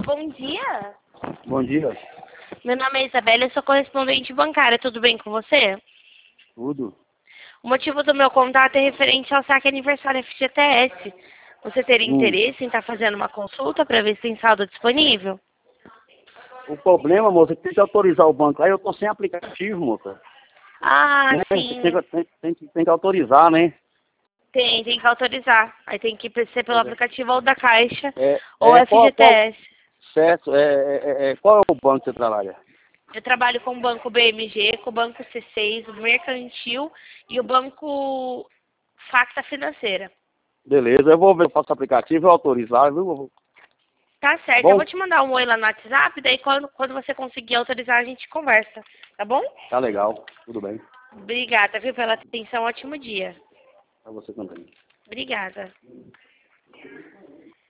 bom dia. Bom dia. Meu nome é Isabela, eu sou correspondente bancária. Tudo bem com você? Tudo. O motivo do meu contato é referente ao saque aniversário FGTS. Você teria interesse em estar fazendo uma consulta para ver se tem saldo disponível? O problema, moça, é que tem que autorizar o banco. Aí eu tô sem aplicativo, moça. Ah, Né? sim. Tem que autorizar, né? Tem que autorizar. Aí tem que ser pelo aplicativo ou da Caixa ou Qual, FGTS. certo, qual é o banco que você trabalha? Eu trabalho com o Banco BMG, com o Banco C6, o Mercantil e o Banco Facta Financeira. Beleza, eu vou ver, eu faço o aplicativo, eu autorizar, viu? Tá certo, eu Bom, vou te mandar um oi lá no WhatsApp, daí quando você conseguir autorizar a gente conversa, tá bom? tá legal, tudo bem. Obrigada, viu, pela atenção, ótimo dia. Pra você também. Obrigada.